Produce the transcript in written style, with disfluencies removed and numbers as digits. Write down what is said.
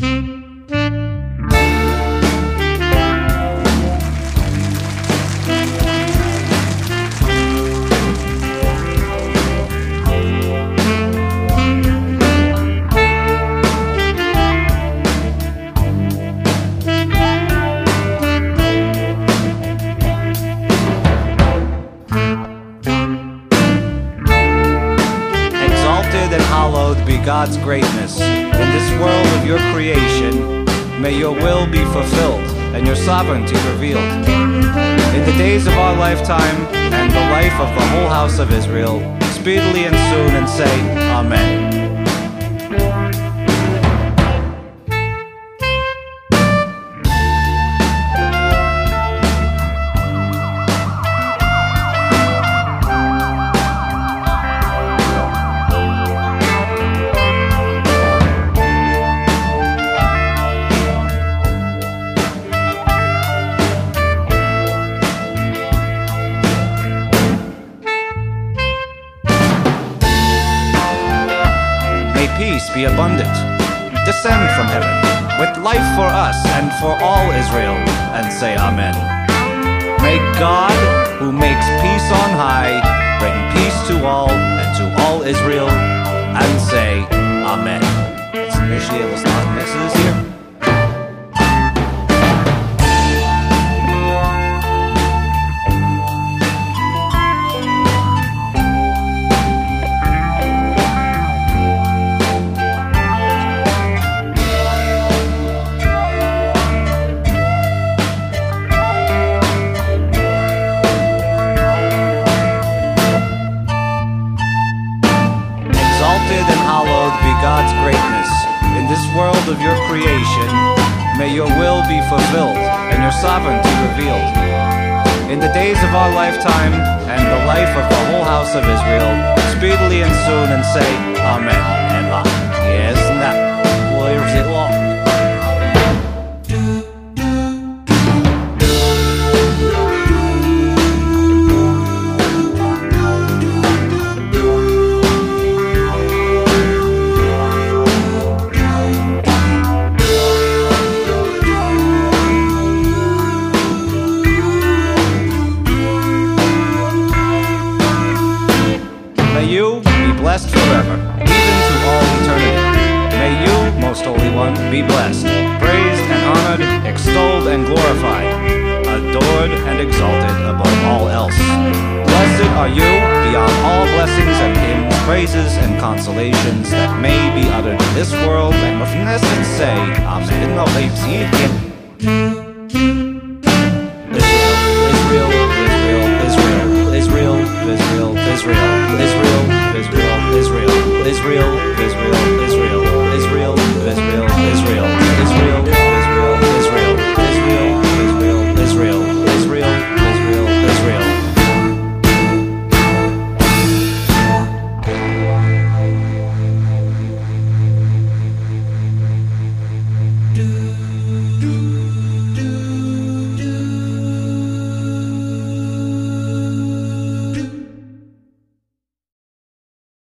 And hallowed be God's greatness. In this world of your creation, may your will be fulfilled and your sovereignty revealed. In the days of our lifetime and the life of the whole house of Israel, speedily and soon, and say, Amen. Peace be abundant, descend from heaven, with life for us and for all Israel, and say Amen. May God, who makes peace on high, bring peace to all and to all Israel, and say Amen. Let's initiate the start messages here. Exalted and hallowed be God's greatness. In this world of your creation, may your will be fulfilled and your sovereignty revealed. In the days of our lifetime and the life of the whole house of Israel, speedily and soon, and say Amen and Yes, that where's it long? May you be blessed forever, even to all eternity. May you, Most Holy One, be blessed, praised and honored, extolled and glorified, adored and exalted above all else. Blessed are you beyond all blessings and hymns, praises and consolations that may be uttered in this world, and with this and say, Amen.